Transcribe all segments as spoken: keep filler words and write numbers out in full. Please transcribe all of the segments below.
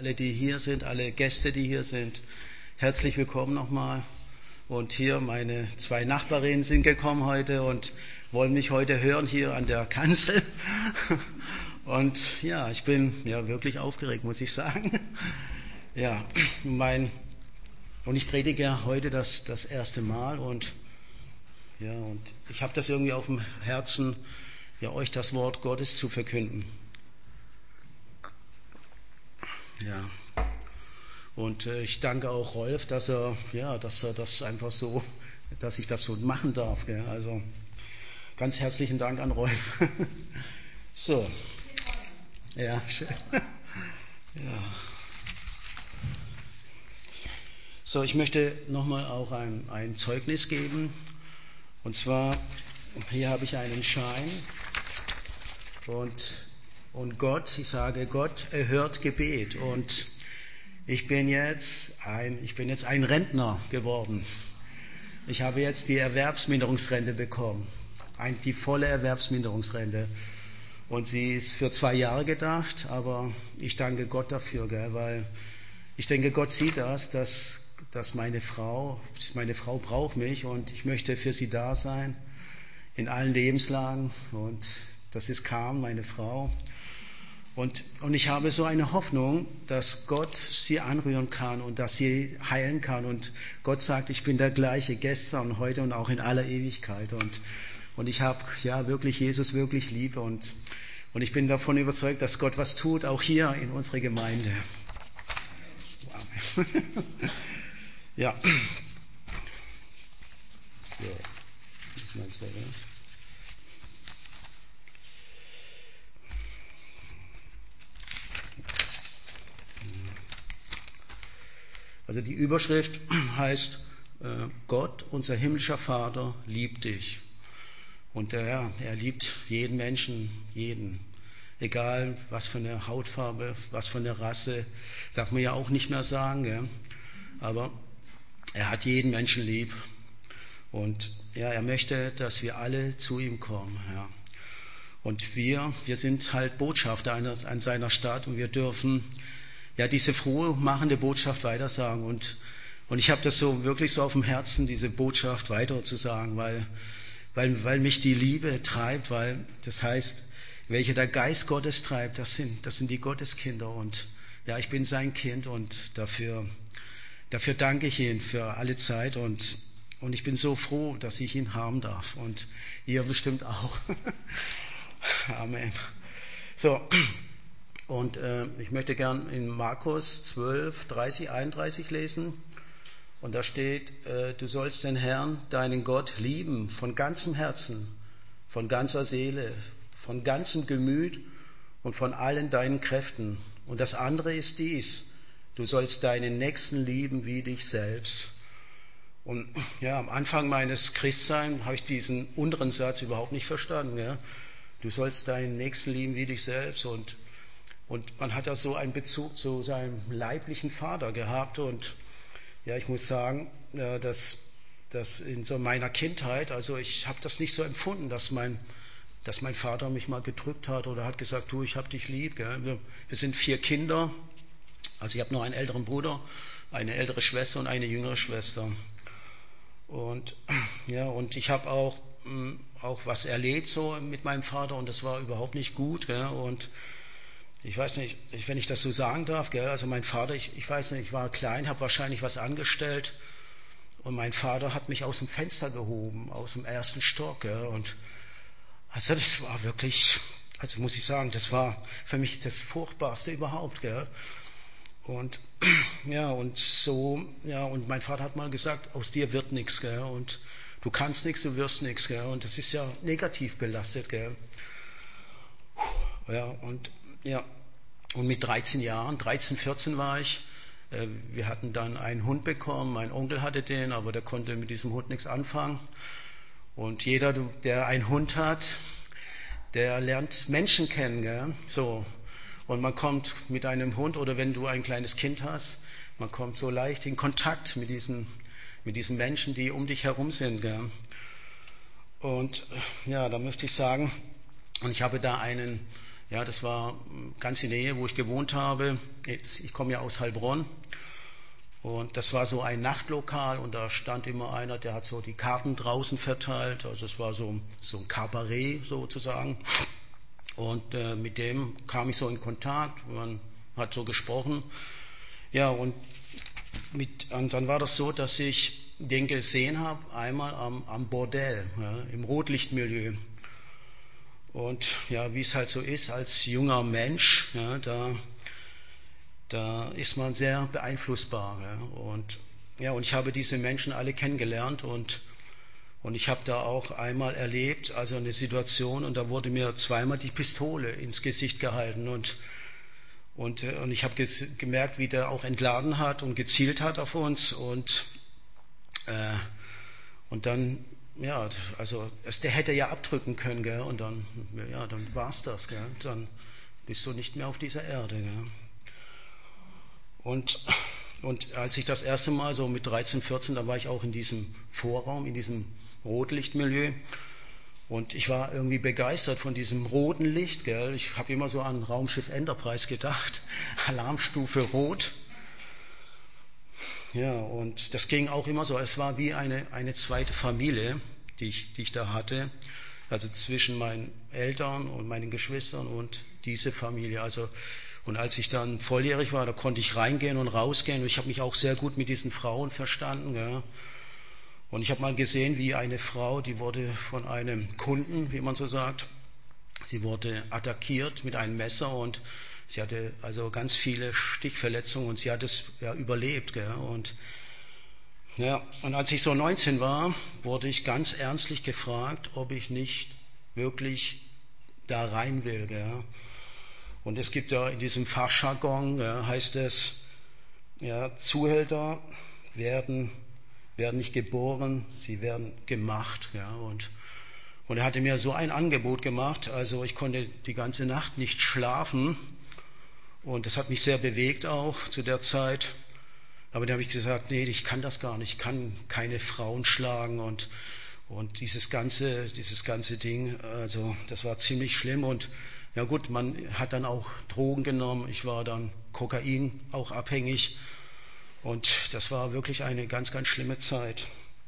alle, die hier sind, alle Gäste, die hier sind, herzlich willkommen nochmal. Und hier meine zwei Nachbarinnen sind gekommen heute und wollen mich heute hören hier an der Kanzel. Und ja, ich bin ja wirklich aufgeregt, muss ich sagen. Ja, mein und ich predige ja heute das das erste Mal und ja und ich habe das irgendwie auf dem Herzen, ja euch das Wort Gottes zu verkünden. Ja. Und äh, ich danke auch Rolf, dass er, ja, dass er das einfach so, dass ich das so machen darf. Gell? Also ganz herzlichen Dank an Rolf. So. Ja, schön. Ja. So, ich möchte nochmal auch ein, ein Zeugnis geben. Und zwar, hier habe ich einen Schein. Und, und Gott, ich sage, Gott erhört Gebet. Und Ich bin jetzt ein, ich bin jetzt ein Rentner geworden. Ich habe jetzt die Erwerbsminderungsrente bekommen, ein, die volle Erwerbsminderungsrente. Und sie ist für zwei Jahre gedacht, aber ich danke Gott dafür, gell, weil ich denke, Gott sieht das, dass, dass meine Frau, meine Frau braucht mich und ich möchte für sie da sein in allen Lebenslagen. Und das ist Carmen, meine Frau. Und, und ich habe so eine Hoffnung, dass Gott sie anrühren kann und dass sie heilen kann. Und Gott sagt, ich bin der gleiche gestern, heute und auch in aller Ewigkeit. Und, und ich habe ja wirklich Jesus wirklich lieb. Und, und ich bin davon überzeugt, dass Gott was tut, auch hier in unserer Gemeinde. Wow. Ja. So. Was meinst du, oder? Also die Überschrift heißt, äh, Gott, unser himmlischer Vater, liebt dich. Und er, er liebt jeden Menschen, jeden. Egal, was für eine Hautfarbe, was für eine Rasse, darf man ja auch nicht mehr sagen. Gell? Aber er hat jeden Menschen lieb. Und ja, er möchte, dass wir alle zu ihm kommen. Ja. Und wir, wir sind halt Botschafter an, an seiner Stadt und wir dürfen ja diese frohe, machende Botschaft weitersagen. Und, und ich habe das so wirklich so auf dem Herzen, diese Botschaft weiterzusagen, weil, weil, weil mich die Liebe treibt, weil das heißt, welche der Geist Gottes treibt, das sind, das sind die Gotteskinder. Und ja, ich bin sein Kind und dafür, dafür danke ich ihm für alle Zeit und, und ich bin so froh, dass ich ihn haben darf. Und ihr bestimmt auch. Amen. So. Und äh, ich möchte gern in Markus zwölf, dreißig, einunddreißig lesen. Und da steht, äh, du sollst den Herrn, deinen Gott, lieben von ganzem Herzen, von ganzer Seele, von ganzem Gemüt und von allen deinen Kräften. Und das andere ist dies, du sollst deinen Nächsten lieben wie dich selbst. Und ja, am Anfang meines Christseins habe ich diesen unteren Satz überhaupt nicht verstanden. Ja? Du sollst deinen Nächsten lieben wie dich selbst. Und Und man hat da so einen Bezug zu seinem leiblichen Vater gehabt. Und ja, ich muss sagen, dass, dass in so meiner Kindheit, also ich habe das nicht so empfunden, dass mein, dass mein Vater mich mal gedrückt hat oder hat gesagt, du, ich habe dich lieb. Gell? Wir, wir sind vier Kinder. Also ich habe noch einen älteren Bruder, eine ältere Schwester und eine jüngere Schwester. Und ja, und ich habe auch, auch was erlebt so mit meinem Vater und das war überhaupt nicht gut. Gell? Und ich weiß nicht, wenn ich das so sagen darf, gell? Also mein Vater, ich, ich weiß nicht, ich war klein, habe wahrscheinlich was angestellt und mein Vater hat mich aus dem Fenster gehoben, aus dem ersten Stock. Gell? Und also das war wirklich, also muss ich sagen, das war für mich das Furchtbarste überhaupt. Gell? Und ja, und so, ja, und mein Vater hat mal gesagt, aus dir wird nichts, gell? Und du kannst nichts, du wirst nichts, gell? Und das ist ja negativ belastet, gell? Ja, und Ja, und mit dreizehn Jahren, dreizehn, vierzehn war ich, äh, wir hatten dann einen Hund bekommen, mein Onkel hatte den, aber der konnte mit diesem Hund nichts anfangen. Und jeder, der einen Hund hat, der lernt Menschen kennen, gell? So. Und man kommt mit einem Hund, oder wenn du ein kleines Kind hast, man kommt so leicht in Kontakt mit diesen, mit diesen Menschen, die um dich herum sind, gell? Und ja, da möchte ich sagen, und ich habe da einen, Ja, das war ganz in der Nähe, wo ich gewohnt habe. Ich komme ja aus Heilbronn. Und das war so ein Nachtlokal und da stand immer einer, der hat so die Karten draußen verteilt. Also es war so, so ein Kabarett sozusagen. Und äh, mit dem kam ich so in Kontakt, man hat so gesprochen. Ja, und, mit, und dann war das so, dass ich den gesehen habe, einmal am, am Bordell, ja, im Rotlichtmilieu. Und ja, wie es halt so ist, als junger Mensch, ja, da... Da ist man sehr beeinflussbar. Ja. Und, ja, und ich habe diese Menschen alle kennengelernt und, und ich habe da auch einmal erlebt, also eine Situation, und da wurde mir zweimal die Pistole ins Gesicht gehalten und, und, und ich habe ges- gemerkt, wie der auch entladen hat und gezielt hat auf uns und, äh, und dann, ja, also es, der hätte ja abdrücken können, gell, und dann, ja, dann war's das, gell, dann bist du nicht mehr auf dieser Erde, gell. Und, und als ich das erste Mal so mit dreizehn, vierzehn, da war ich auch in diesem Vorraum, in diesem Rotlichtmilieu. Und ich war irgendwie begeistert von diesem roten Licht. Gell? Ich habe immer so an Raumschiff Enterprise gedacht. Alarmstufe Rot. Ja, und das ging auch immer so. Es war wie eine, eine zweite Familie, die ich, die ich da hatte. Also zwischen meinen Eltern und meinen Geschwistern und diese Familie. Also Und als ich dann volljährig war, da konnte ich reingehen und rausgehen. Und ich habe mich auch sehr gut mit diesen Frauen verstanden. Ja. Und ich habe mal gesehen, wie eine Frau, die wurde von einem Kunden, wie man so sagt, sie wurde attackiert mit einem Messer und sie hatte also ganz viele Stichverletzungen und sie hat es ja überlebt. Gell. Und, ja, und als ich so neunzehn war, wurde ich ganz ernstlich gefragt, ob ich nicht wirklich da rein will. Gell. Und es gibt ja in diesem Fachjargon, ja, heißt es, ja, Zuhälter werden, werden nicht geboren, sie werden gemacht. Ja, und, und er hatte mir so ein Angebot gemacht, also ich konnte die ganze Nacht nicht schlafen und das hat mich sehr bewegt auch zu der Zeit. Aber da habe ich gesagt, nee, ich kann das gar nicht, ich kann keine Frauen schlagen und, und dieses ganze, dieses ganze Ding, also das war ziemlich schlimm und ja gut, man hat dann auch Drogen genommen, ich war dann Kokain auch abhängig und das war wirklich eine ganz, ganz schlimme Zeit.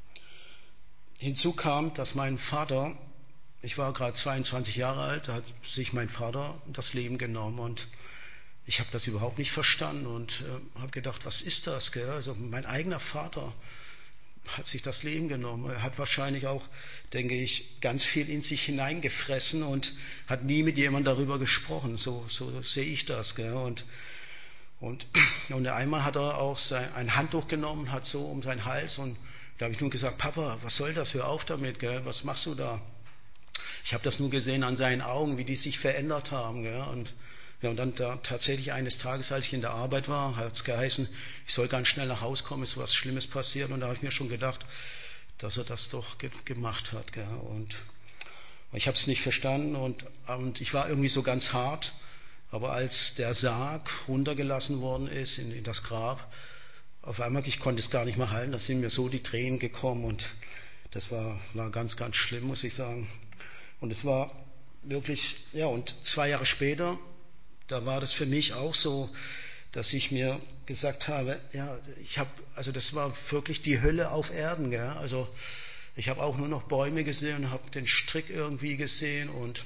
Hinzu kam, dass mein Vater, ich war gerade zweiundzwanzig Jahre alt, da hat sich mein Vater das Leben genommen und ich habe das überhaupt nicht verstanden und äh, habe gedacht, was ist das? Gell? Also mein eigener Vater hat sich das Leben genommen. Er hat wahrscheinlich auch, denke ich, ganz viel in sich hineingefressen und hat nie mit jemandem darüber gesprochen. So, so sehe ich das. Gell? Und, und, und einmal hat er auch sein, ein Handtuch genommen, hat so um seinen Hals und da habe ich nur gesagt, Papa, was soll das? Hör auf damit, gell? Was machst du da? Ich habe das nur gesehen an seinen Augen, wie die sich verändert haben. Gell? Und Ja, und dann da tatsächlich eines Tages, als ich in der Arbeit war, hat es geheißen, ich soll ganz schnell nach Hause kommen, ist was Schlimmes passiert. Und da habe ich mir schon gedacht, dass er das doch ge- gemacht hat. Gell? Und ich habe es nicht verstanden und, und ich war irgendwie so ganz hart. Aber als der Sarg runtergelassen worden ist in, in das Grab, auf einmal, ich konnte es gar nicht mehr halten, da sind mir so die Tränen gekommen und das war, war ganz, ganz schlimm, muss ich sagen. Und es war wirklich, ja, und zwei Jahre später, da war das für mich auch so, dass ich mir gesagt habe, ja, ich habe, also das war wirklich die Hölle auf Erden, gell? Also ich habe auch nur noch Bäume gesehen und habe den Strick irgendwie gesehen und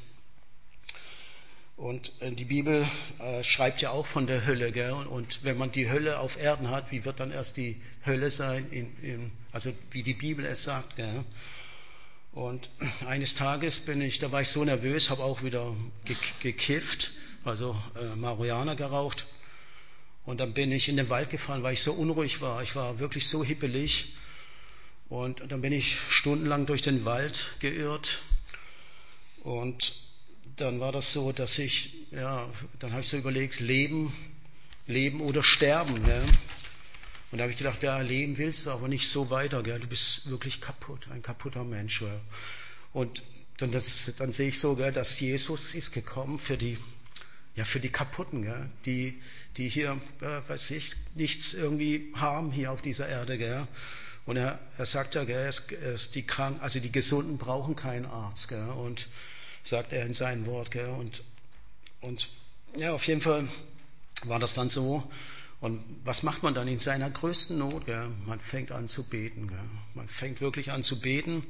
und die Bibel äh, schreibt ja auch von der Hölle, gell? Und wenn man die Hölle auf Erden hat, wie wird dann erst die Hölle sein, in, in, also wie die Bibel es sagt, gell? Und eines Tages bin ich, da war ich so nervös, habe auch wieder gekifft, also äh, Marihuana geraucht. Und dann bin ich in den Wald gefahren, weil ich so unruhig war. Ich war wirklich so hippelig. Und dann bin ich stundenlang durch den Wald geirrt. Und dann war das so, dass ich, ja, dann habe ich so überlegt, leben, leben oder sterben. Gell? Und da habe ich gedacht, ja, leben willst du, aber nicht so weiter. Gell? Du bist wirklich kaputt, ein kaputter Mensch. Gell? Und dann, das, dann sehe ich so, gell, dass Jesus ist gekommen für die, ja, für die Kaputten, gell? Die, die hier, äh, weiß ich, nichts irgendwie haben hier auf dieser Erde. Gell? Und er, er sagt ja, gell, es, es, die Kranken, also die Gesunden brauchen keinen Arzt. Gell? Und sagt er in seinem Wort. Gell? Und, und ja, auf jeden Fall war das dann so. Und was macht man dann in seiner größten Not? Gell? Man fängt an zu beten. Gell? Man fängt wirklich an zu beten.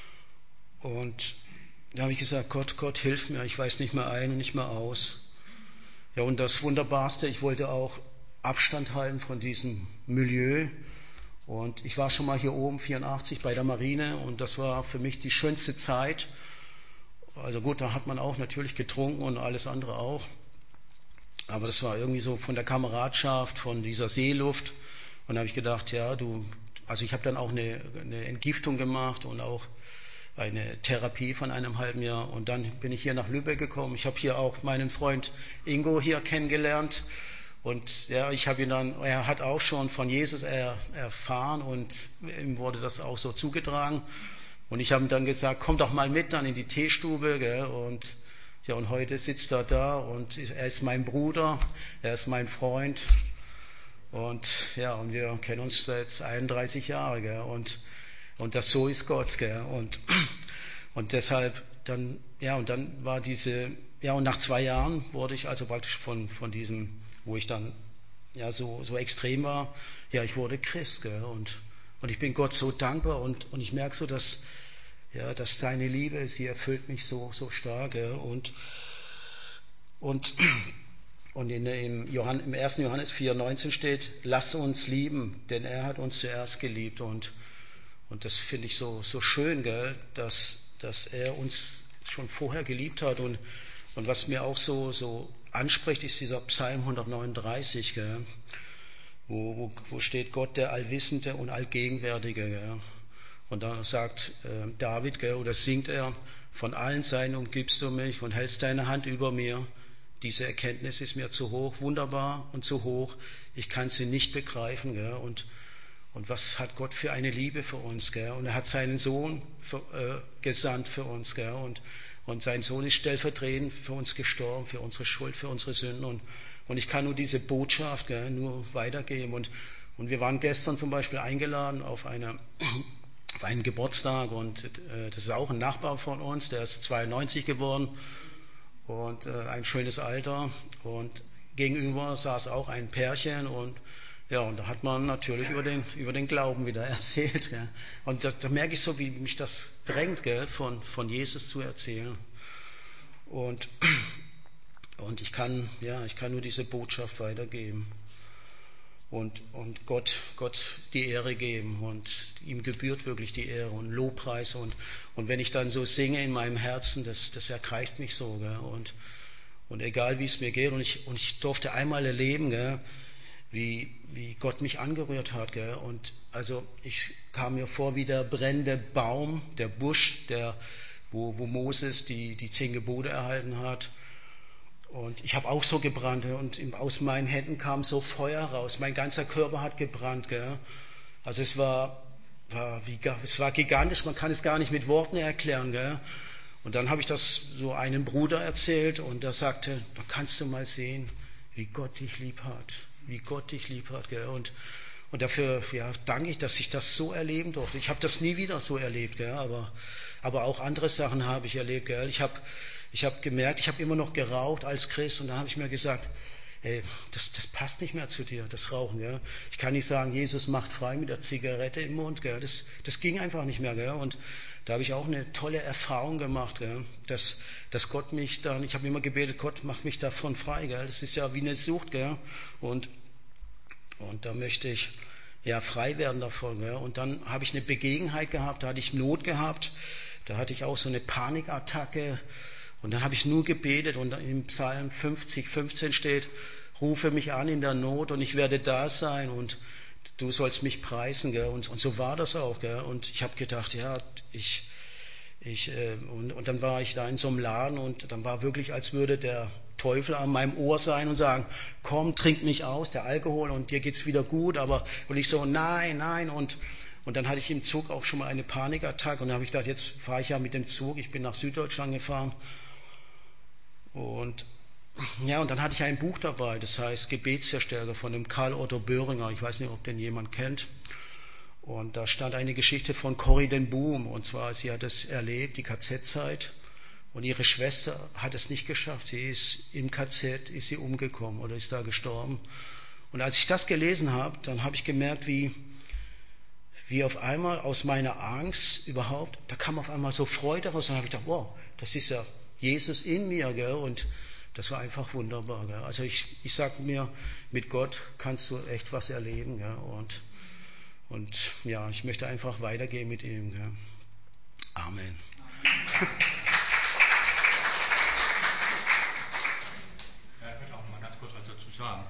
Und da habe ich gesagt, Gott, Gott, hilf mir. Ich weiß nicht mehr ein und nicht mehr aus. Ja, und das Wunderbarste, ich wollte auch Abstand halten von diesem Milieu. Und ich war schon mal hier oben, vierundachtzig, bei der Marine. Und das war für mich die schönste Zeit. Also gut, da hat man auch natürlich getrunken und alles andere auch. Aber das war irgendwie so von der Kameradschaft, von dieser Seeluft. Und da habe ich gedacht, ja, du, also ich habe dann auch eine, eine Entgiftung gemacht und auch eine Therapie von einem halben Jahr. Und dann bin ich hier nach Lübeck gekommen. Ich habe hier auch meinen Freund Ingo hier kennengelernt. Und ja, ich habe ihn dann, er hat auch schon von Jesus er, erfahren und ihm wurde das auch so zugetragen. Und ich habe ihm dann gesagt, komm doch mal mit dann in die Teestube, gell? Und ja, und heute sitzt er da und er ist mein Bruder, er ist mein Freund und ja, und wir kennen uns seit einunddreißig Jahren, gell? Und und das so ist Gott, gell? Und und deshalb dann ja und dann war diese ja und nach zwei Jahren wurde ich also praktisch von von diesem, wo ich dann ja so so extrem war, ja, ich wurde Christ, gell? Und und ich bin Gott so dankbar und und ich merke so, dass ja, dass seine Liebe, sie erfüllt mich so, so stark. Ja, und, und, und in, im, Johann, im ersten Johannes vier neunzehn steht, lass uns lieben, denn er hat uns zuerst geliebt. Und, und das finde ich so, so schön, gell, dass, dass er uns schon vorher geliebt hat. Und, und was mir auch so, so anspricht, ist dieser Psalm hundertneununddreißig, gell, wo, wo, wo steht Gott, der Allwissende und Allgegenwärtige. Gell. Und da sagt äh, David, gell, oder singt er, von allen Seiten umgibst du mich und hältst deine Hand über mir. Diese Erkenntnis ist mir zu hoch, wunderbar und zu hoch. Ich kann sie nicht begreifen. Gell. Und, und was hat Gott für eine Liebe für uns? Gell. Und er hat seinen Sohn für, äh, gesandt für uns. Gell. Und, und sein Sohn ist stellvertretend für uns gestorben, für unsere Schuld, für unsere Sünden. Und, und ich kann nur diese Botschaft, gell, nur weitergeben. Und, und wir waren gestern zum Beispiel eingeladen auf eine... auf einen Geburtstag und äh, das ist auch ein Nachbar von uns, der ist zweiundneunzig geworden und äh, ein schönes Alter und gegenüber saß auch ein Pärchen und ja, und da hat man natürlich über den, über den Glauben wieder erzählt. Ja. Und da, da merke ich so, wie mich das drängt, gell, von, von Jesus zu erzählen. Und, und ich kann, ja, ich kann nur diese Botschaft weitergeben. Und, und Gott, Gott die Ehre geben und ihm gebührt wirklich die Ehre und Lobpreis und, und wenn ich dann so singe in meinem Herzen, das, das ergreift mich so, gell? Und, und egal wie es mir geht und ich, und ich durfte einmal erleben, gell? Wie, wie Gott mich angerührt hat, gell? Und also ich kam mir vor wie der brennende Baum, der Busch, der, wo, wo Moses die, die zehn Gebote erhalten hat. Und ich habe auch so gebrannt und aus meinen Händen kam so Feuer raus. Mein ganzer Körper hat gebrannt. Gell? Also es war, war, wie, es war gigantisch, man kann es gar nicht mit Worten erklären. Gell? Und dann habe ich das so einem Bruder erzählt und der sagte, da kannst du mal sehen, wie Gott dich lieb hat. Wie Gott dich lieb hat. Gell? Und, und dafür ja, danke ich, dass ich das so erleben durfte. Ich habe das nie wieder so erlebt, gell? Aber, aber auch andere Sachen habe ich erlebt. Gell? Ich habe Ich habe gemerkt, ich habe immer noch geraucht als Christ und da habe ich mir gesagt, ey, das, das passt nicht mehr zu dir, das Rauchen. Gell? Ich kann nicht sagen, Jesus macht frei mit der Zigarette im Mund. Gell? Das, das ging einfach nicht mehr. Gell? Und da habe ich auch eine tolle Erfahrung gemacht, gell? Dass, dass Gott mich dann, ich habe immer gebetet, Gott, mach mich davon frei. Gell? Das ist ja wie eine Sucht. Gell? Und, und da möchte ich ja frei werden davon. Gell? Und dann habe ich eine Begebenheit gehabt, da hatte ich Not gehabt, da hatte ich auch so eine Panikattacke. Und dann habe ich nur gebetet und im Psalm fünfzig, fünfzehn steht, rufe mich an in der Not und ich werde da sein und du sollst mich preisen. Gell? Und, und so war das auch. Gell? Und ich habe gedacht, ja, ich, ich äh, und, und dann war ich da in so einem Laden und dann war wirklich, als würde der Teufel an meinem Ohr sein und sagen, komm, trink mich aus, der Alkohol und dir geht's wieder gut. Aber und ich so, nein, nein und Und dann hatte ich im Zug auch schon mal eine Panikattacke und dann habe ich gedacht, jetzt fahre ich ja mit dem Zug, ich bin nach Süddeutschland gefahren. Und ja, und dann hatte ich ein Buch dabei, das heißt Gebetsverstärker von dem Karl Otto Böhringer. Ich weiß nicht, ob den jemand kennt. Und da stand eine Geschichte von Corrie ten Boom. Und zwar, sie hat es erlebt, die K Z-Zeit. Und ihre Schwester hat es nicht geschafft. Sie ist im K Z, ist sie umgekommen oder ist da gestorben. Und als ich das gelesen habe, dann habe ich gemerkt, wie, wie auf einmal aus meiner Angst überhaupt, da kam auf einmal so Freude raus. Und dann habe ich gedacht, wow, das ist ja Jesus in mir. Gell? Und das war einfach wunderbar. Gell? Also ich, ich sage mir, mit Gott kannst du echt was erleben. Gell? Und, und ja, ich möchte einfach weitergehen mit ihm. Gell? Amen. Sagen.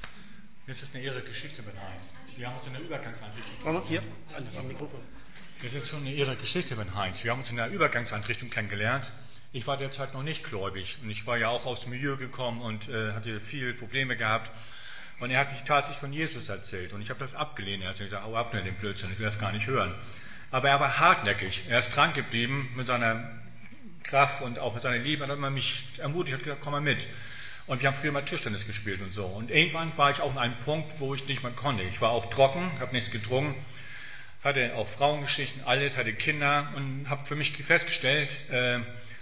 Das ist eine irre Geschichte mit Heinz. Wir haben uns in der Übergangseinrichtung Hier, an das Mikrofon. Das ist schon eine irre Geschichte mit Heinz. Wir haben uns in der Übergangseinrichtung kennengelernt. Ich war derzeit noch nicht gläubig und ich war ja auch aus dem Milieu gekommen und äh, hatte viele Probleme gehabt. Und er hat mich tatsächlich von Jesus erzählt und ich habe das abgelehnt. Er hat gesagt, hau ab mit dem Blödsinn, ich will das gar nicht hören. Aber er war hartnäckig. Er ist dran geblieben mit seiner Kraft und auch mit seiner Liebe. Er hat immer mich ermutigt, hat gesagt, komm mal mit. Und wir haben früher mal Tischtennis gespielt und so. Und irgendwann war ich auch an einem Punkt, wo ich nicht mehr konnte. Ich war auch trocken, habe nichts getrunken, hatte auch Frauengeschichten, alles, hatte Kinder und habe für mich festgestellt, äh,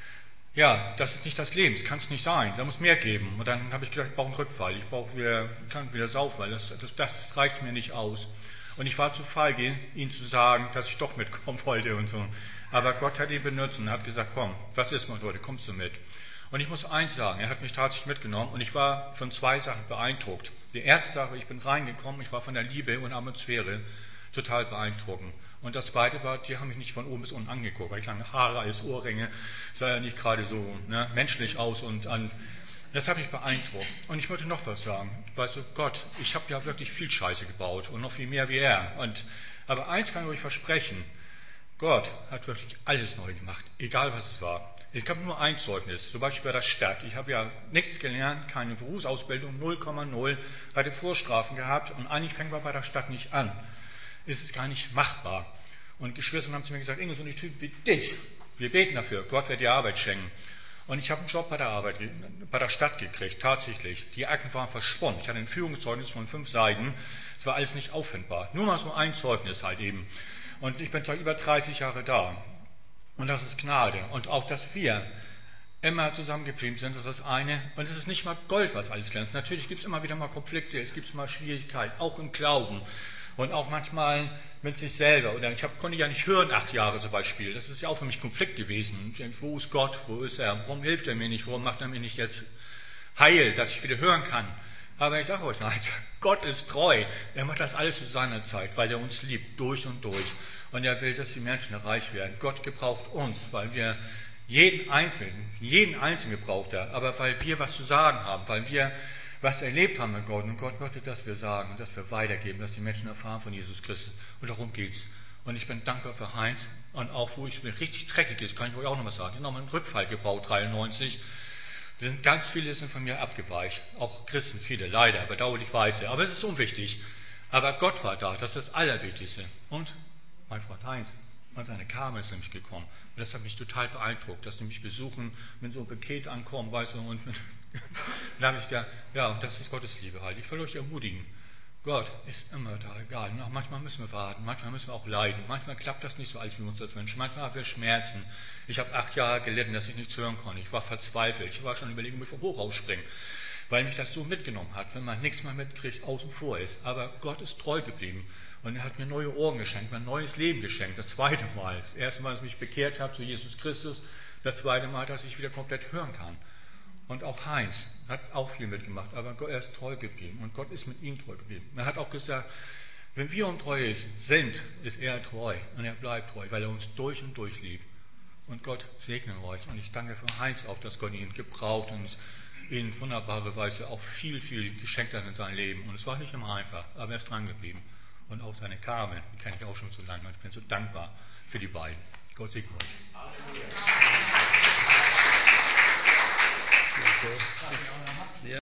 ja, das ist nicht das Leben, das kann es nicht sein, da muss mehr geben. Und dann habe ich gedacht, ich brauche einen Rückfall, ich brauche wieder, ich kann wieder saufen, weil das, das, das reicht mir nicht aus. Und ich war zu feige, ihm zu sagen, dass ich doch mitkommen wollte und so. Aber Gott hat ihn benutzt und hat gesagt, komm, was ist mit heute, kommst du mit? Und ich muss eins sagen, er hat mich tatsächlich mitgenommen und ich war von zwei Sachen beeindruckt. Die erste Sache, ich bin reingekommen, ich war von der Liebe und Atmosphäre total beeindruckend. Und das zweite war, die haben mich nicht von oben bis unten angeguckt, weil ich lange Haare als Ohrringe, sah ja nicht gerade so ne, menschlich aus und an. Das hat mich beeindruckt. Und ich wollte noch was sagen. Weißt du, Gott, ich habe ja wirklich viel Scheiße gebaut und noch viel mehr wie er. Und, aber eins kann ich euch versprechen, Gott hat wirklich alles neu gemacht, egal was es war. Ich habe nur ein Zeugnis, zum Beispiel bei der Stadt. Ich habe ja nichts gelernt, keine Berufsausbildung, null Komma null, hatte Vorstrafen gehabt und eigentlich fängt man bei der Stadt nicht an. Es ist gar nicht machbar. Und Geschwister haben zu mir gesagt, Ingo, so ein Typ wie dich, wir beten dafür, Gott wird dir Arbeit schenken. Und ich habe einen Job bei der Arbeit, bei der Stadt gekriegt, tatsächlich. Die Akten waren verschwunden. Ich hatte ein Führungszeugnis von fünf Seiten. Es war alles nicht auffindbar. Nur mal so ein Zeugnis halt eben. Und ich bin seit über dreißig Jahre da. Und das ist Gnade. Und auch, dass wir immer zusammengeblieben sind, das ist das eine. Und es ist nicht mal Gold, was alles glänzt. Natürlich gibt es immer wieder mal Konflikte, es gibt mal Schwierigkeiten, auch im Glauben. Und auch manchmal mit sich selber. Oder ich hab, konnte ja nicht hören, acht Jahre zum Beispiel. Das ist ja auch für mich Konflikt gewesen. Wo ist Gott? Wo ist er? Warum hilft er mir nicht? Warum macht er mir nicht jetzt heil, dass ich wieder hören kann? Aber ich sage euch eins, Gott ist treu. Er macht das alles zu seiner Zeit, weil er uns liebt, durch und durch. Und er will, dass die Menschen reich werden. Gott gebraucht uns, weil wir jeden Einzelnen, jeden Einzelnen gebraucht er, aber weil wir was zu sagen haben, weil wir was erlebt haben mit Gott. Und Gott möchte, dass wir sagen und dass wir weitergeben, dass die Menschen erfahren von Jesus Christus. Und darum geht's. Und ich bin dankbar für Heinz. Und auch, wo ich mir richtig dreckig ist, kann ich euch auch noch was sagen. Ich habe nochmal einen Rückfall gebaut, dreiundneunzig. Sind ganz viele sind von mir abgeweicht. Auch Christen, viele, leider, bedauerlich weiße. Aber es ist unwichtig. Aber Gott war da, das ist das Allerwichtigste. Und mein Freund Heinz und seine Carmen ist nämlich gekommen. Und das hat mich total beeindruckt, dass die mich besuchen, mit so einem Paket ankommen, weißt du, und mit dann habe ich gesagt, ja, und das ist Gottes Liebe halt. Ich will euch ermutigen. Gott ist immer da, egal. Und auch manchmal müssen wir warten, manchmal müssen wir auch leiden. Manchmal klappt das nicht so, als wir uns das wünschen. Manchmal haben wir Schmerzen. Ich habe acht Jahre gelitten, dass ich nichts hören konnte. Ich war verzweifelt. Ich war schon überlegen, ob ich vom Hochhaus springe. Weil mich das so mitgenommen hat, wenn man nichts mehr mitkriegt, außen vor ist. Aber Gott ist treu geblieben. Und er hat mir neue Ohren geschenkt, mir ein neues Leben geschenkt. Das zweite Mal. Das erste Mal, dass ich mich bekehrt habe zu Jesus Christus. Das zweite Mal, dass ich wieder komplett hören kann. Und auch Heinz hat auch viel mitgemacht, aber er ist treu geblieben und Gott ist mit ihm treu geblieben. Er hat auch gesagt, wenn wir untreu sind, ist er treu und er bleibt treu, weil er uns durch und durch liebt. Und Gott segne euch und ich danke für Heinz auch, dass Gott ihn gebraucht und ihn wunderbare Weise auch viel, viel geschenkt hat in seinem Leben. Und es war nicht immer einfach, aber er ist dran geblieben. Und auch seine Carmen, die kenne ich auch schon so lange. Ich bin so dankbar für die beiden. Gott segne euch. Okay.